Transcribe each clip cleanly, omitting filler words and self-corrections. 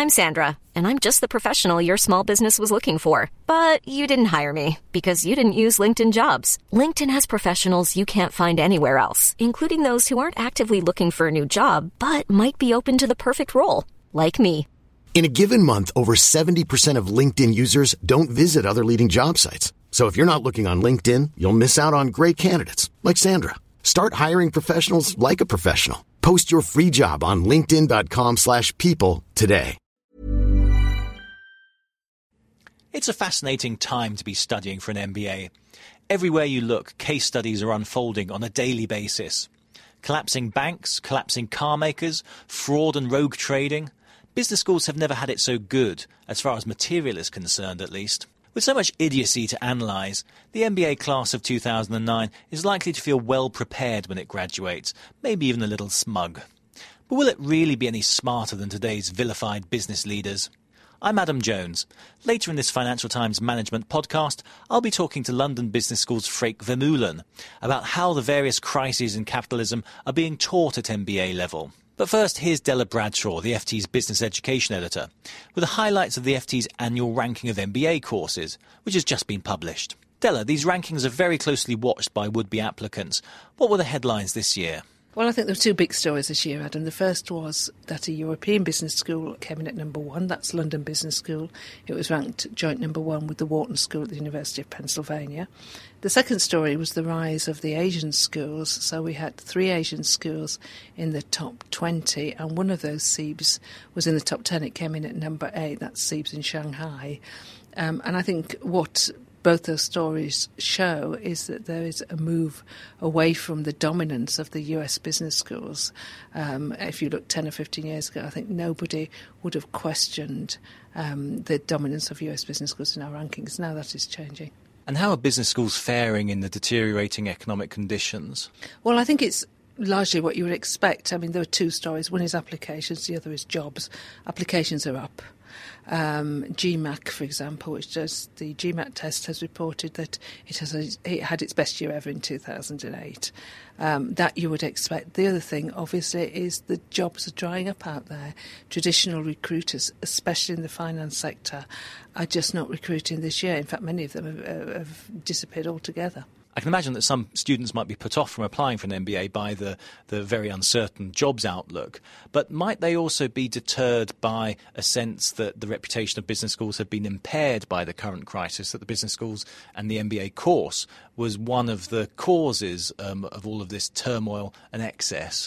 I'm Sandra, and I'm just the professional your small business was looking for. But you didn't hire me because you didn't use LinkedIn Jobs. LinkedIn has professionals you can't find anywhere else, including those who aren't actively looking for a new job, but might be open to the perfect role, like me. In a given month, over 70% of LinkedIn users don't visit other leading job sites. So if you're not looking on LinkedIn, you'll miss out on great candidates like Sandra. Start hiring professionals like a professional. Post your free job on linkedin.com/people today. It's a fascinating time to be studying for an MBA. Everywhere you look, case studies are unfolding on a daily basis. Collapsing banks, collapsing car makers, fraud and rogue trading. Business schools have never had it so good, as far as material is concerned at least. With so much idiocy to analyse, the MBA class of 2009 is likely to feel well prepared when it graduates, maybe even a little smug. But will it really be any smarter than today's vilified business leaders? I'm Adam Jones. Later in this Financial Times Management podcast, I'll be talking to London Business School's Freek Vermeulen about how the various crises in capitalism are being taught at MBA level. But first, here's Della Bradshaw, the FT's business education editor, with the highlights of the FT's annual ranking of MBA courses, which has just been published. Della, these rankings are very closely watched by would-be applicants. What were the headlines this year? Well, I think there were two big stories this year, Adam. The first was that a European business school came in at number one. That's London Business School. It was ranked joint number one with the Wharton School at the University of Pennsylvania. The second story was the rise of the Asian schools. So we had 3 Asian schools in the top 20, and one of those, SEABS, was in the top 10. It came in at number 8. That's SEABS in Shanghai. And I think what both those stories show is that there is a move away from the dominance of the US business schools. If you look 10 or 15 years ago, I think nobody would have questioned the dominance of US business schools in our rankings. Now that is changing. And how are business schools faring in the deteriorating economic conditions? Well, I think it's largely what you would expect. I mean, there are two stories. One is applications, the other is jobs. Applications are up. GMAT, for example, which does the GMAT test, has reported that it had its best year ever in 2008. That you would expect. The other thing, obviously, is the jobs are drying up out there. Traditional recruiters, especially in the finance sector, are just not recruiting this year. In fact, many of them have disappeared altogether. I can imagine that some students might be put off from applying for an MBA by the very uncertain jobs outlook. But might they also be deterred by a sense that the reputation of business schools have been impaired by the current crisis, that the business schools and the MBA course was one of the causes of all of this turmoil and excess?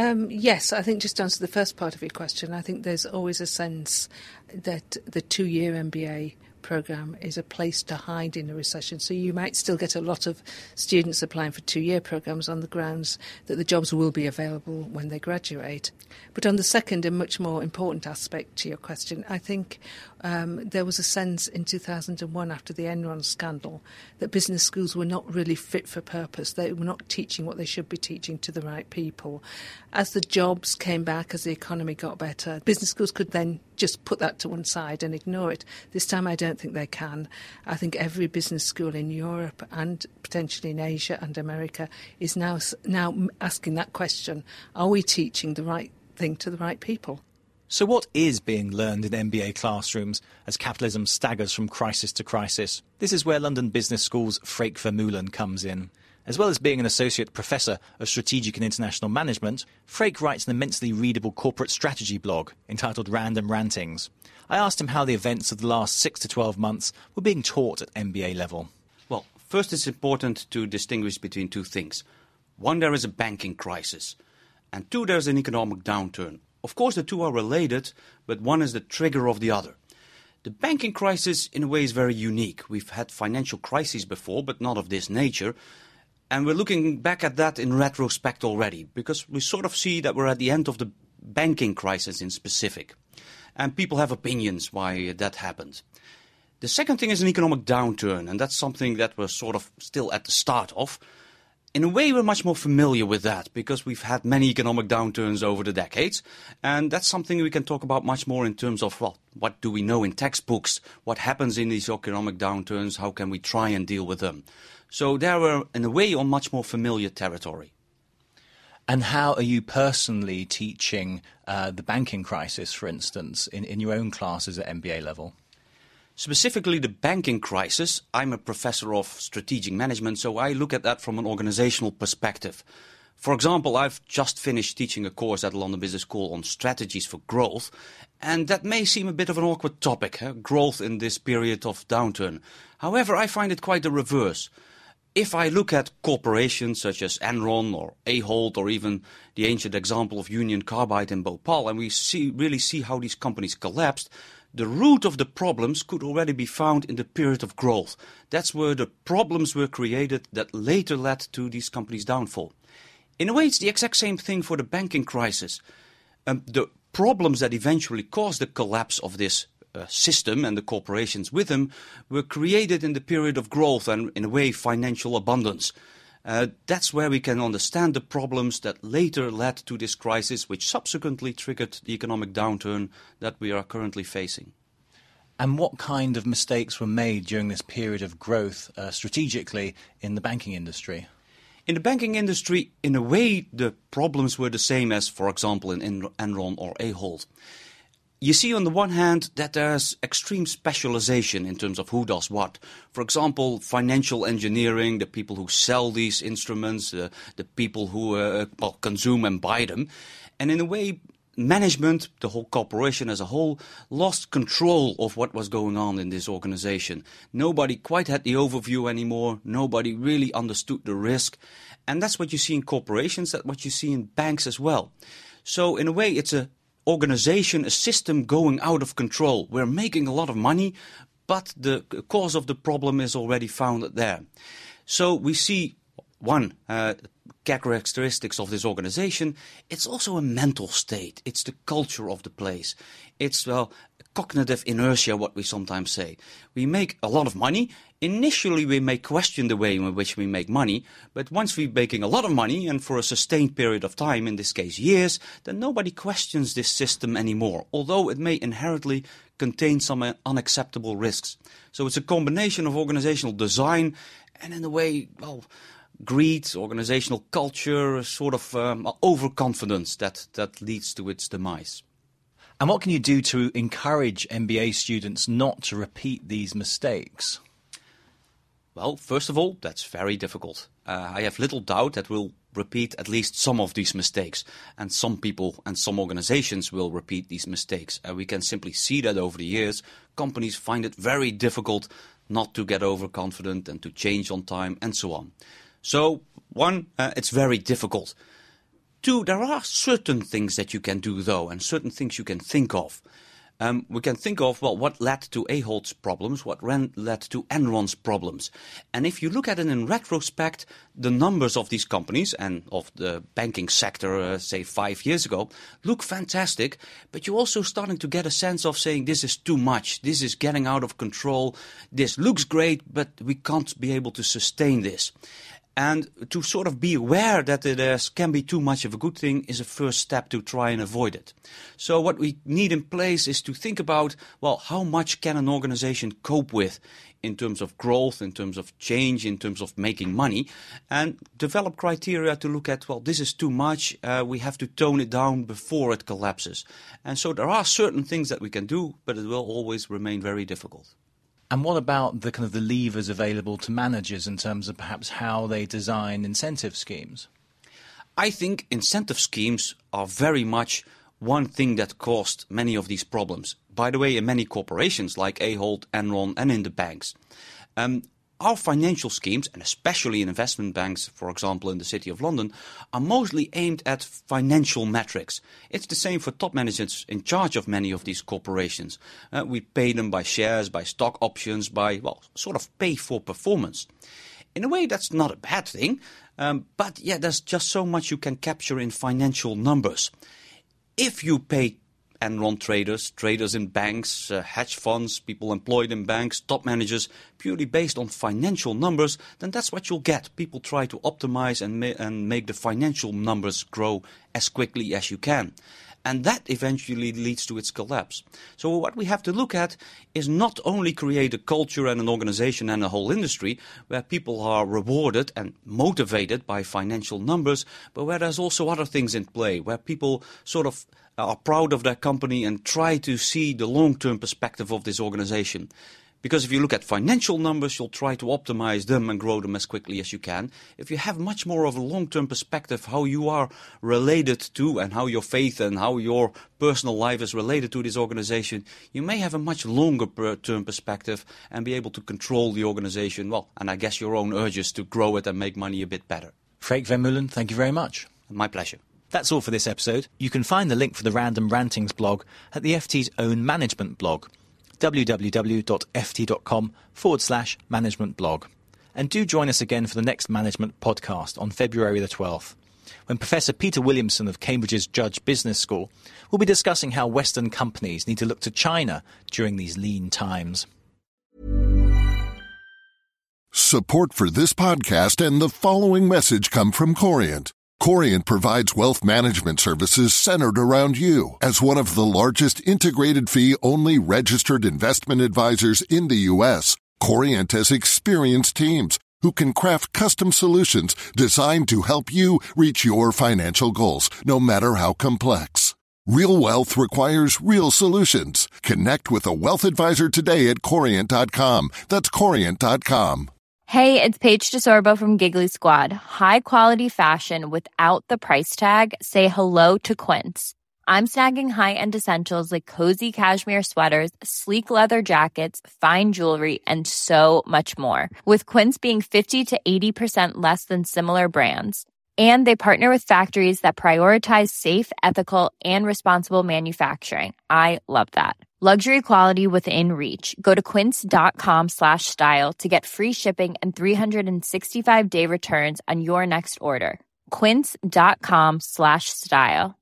Yes, I think just to answer the first part of your question, I think there's always a sense that the 2-year MBA programme is a place to hide in a recession. So you might still get a lot of students applying for 2-year programmes on the grounds that the jobs will be available when they graduate. But on the second and much more important aspect to your question, I think there was a sense in 2001 after the Enron scandal that business schools were not really fit for purpose. They were not teaching what they should be teaching to the right people. As the jobs came back, as the economy got better, business schools could then just put that to one side and ignore it. This time I don't think they can. I think every business school in Europe and potentially in Asia and America is now asking that question. Are we teaching the right thing to the right people? So what is being learned in MBA classrooms as capitalism staggers from crisis to crisis? This is where London Business School's Freek Vermeulen comes in. As well as being an associate professor of strategic and international management, Freek writes an immensely readable corporate strategy blog entitled Random Rantings. I asked him how the events of the last 6 to 12 months were being taught at MBA level. Well, first it's important to distinguish between two things. One, there is a banking crisis. And two, there's an economic downturn. Of course, the two are related, but one is the trigger of the other. The banking crisis, in a way, is very unique. We've had financial crises before, but not of this nature. And we're looking back at that in retrospect already, because we sort of see that we're at the end of the banking crisis in specific. And people have opinions why that happened. The second thing is an economic downturn, and that's something that we're sort of still at the start of. In a way, we're much more familiar with that because we've had many economic downturns over the decades. And that's something we can talk about much more in terms of, well, what do we know in textbooks? What happens in these economic downturns? How can we try and deal with them? So there we're, in a way, on much more familiar territory. And how are you personally teaching the banking crisis, for instance, in your own classes at MBA level? Specifically the banking crisis, I'm a professor of strategic management, so I look at that from an organizational perspective. For example, I've just finished teaching a course at London Business School on strategies for growth, and that may seem a bit of an awkward topic, growth in this period of downturn. However, I find it quite the reverse. If I look at corporations such as Enron or Ahold or even the ancient example of Union Carbide and Bhopal, and we really see how these companies collapsed, the root of the problems could already be found in the period of growth. That's where the problems were created that later led to these companies' downfall. In a way, it's the exact same thing for the banking crisis. The problems that eventually caused the collapse of this system and the corporations with them were created in the period of growth and, in a way, financial abundance. That's where we can understand the problems that later led to this crisis, which subsequently triggered the economic downturn that we are currently facing. And what kind of mistakes were made during this period of growth strategically in the banking industry? In the banking industry, in a way, the problems were the same as, for example, in Enron or Ahold. You see, on the one hand, that there's extreme specialization in terms of who does what. For example, financial engineering, the people who sell these instruments, the people who consume and buy them. And in a way, management, the whole corporation as a whole, lost control of what was going on in this organization. Nobody quite had the overview anymore. Nobody really understood the risk. And that's what you see in corporations, that's what you see in banks as well. So in a way, it's a organization, a system going out of control. We're making a lot of money, but the cause of the problem is already found there. So we see one characteristics of this organization. It's also a mental state. It's the culture of the place. It's, cognitive inertia, what we sometimes say. We make a lot of money. Initially, we may question the way in which we make money, but once we're making a lot of money, and for a sustained period of time, in this case years, then nobody questions this system anymore, although it may inherently contain some unacceptable risks. So it's a combination of organizational design and, in a way, greed, organizational culture, sort of overconfidence that leads to its demise. And what can you do to encourage MBA students not to repeat these mistakes? Well, first of all, that's very difficult. I have little doubt that we'll repeat at least some of these mistakes. And some people and some organizations will repeat these mistakes. We can simply see that over the years. Companies find it very difficult not to get overconfident and to change on time and so on. So, one, it's very difficult. Two, there are certain things that you can do, though, and certain things you can think of. We can think of, what led to Ahold's problems, what led to Enron's problems. And if you look at it in retrospect, the numbers of these companies and of the banking sector, say 5 years ago, look fantastic. But you're also starting to get a sense of saying this is too much, this is getting out of control, this looks great, but we can't be able to sustain this. And to sort of be aware that there can be too much of a good thing is a first step to try and avoid it. So what we need in place is to think about, how much can an organization cope with in terms of growth, in terms of change, in terms of making money, and develop criteria to look at, this is too much, we have to tone it down before it collapses. And so there are certain things that we can do, but it will always remain very difficult. And what about the levers available to managers in terms of perhaps how they design incentive schemes? I think incentive schemes are very much one thing that caused many of these problems. By the way, in many corporations like Ahold, Enron, and in the banks. Our financial schemes, and especially in investment banks, for example in the City of London, are mostly aimed at financial metrics. It's the same for top managers in charge of many of these corporations. We pay them by shares, by stock options, by, sort of pay for performance. In a way, that's not a bad thing, but there's just so much you can capture in financial numbers. If you pay Enron traders in banks, hedge funds, people employed in banks, top managers, purely based on financial numbers, then that's what you'll get. People try to optimize and make the financial numbers grow as quickly as you can. And that eventually leads to its collapse. So what we have to look at is not only create a culture and an organization and a whole industry where people are rewarded and motivated by financial numbers, but where there's also other things in play, where people sort of are proud of their company and try to see the long-term perspective of this organization. Because if you look at financial numbers, you'll try to optimize them and grow them as quickly as you can. If you have much more of a long-term perspective, how you are related to and how your faith and how your personal life is related to this organization, you may have a much longer-term perspective and be able to control the organization, well, and I guess your own urges to grow it and make money a bit better. Freek Vermeulen, thank you very much. My pleasure. That's all for this episode. You can find the link for the Random Rantings blog at the FT's own management blog, www.ft.com/management blog. And do join us again for the next management podcast on February the 12th, when Professor Peter Williamson of Cambridge's Judge Business School will be discussing how Western companies need to look to China during these lean times. Support for this podcast and the following message come from Corient. Corient provides wealth management services centered around you. As one of the largest integrated fee-only registered investment advisors in the U.S., Corient has experienced teams who can craft custom solutions designed to help you reach your financial goals, no matter how complex. Real wealth requires real solutions. Connect with a wealth advisor today at Corient.com. That's Corient.com. Hey, it's Paige DeSorbo from Giggly Squad. High quality fashion without the price tag. Say hello to Quince. I'm snagging high-end essentials like cozy cashmere sweaters, sleek leather jackets, fine jewelry, and so much more. With Quince being 50 to 80% less than similar brands. And they partner with factories that prioritize safe, ethical, and responsible manufacturing. I love that. Luxury quality within reach. Go to quince.com/style to get free shipping and 365-day returns on your next order. Quince.com/style.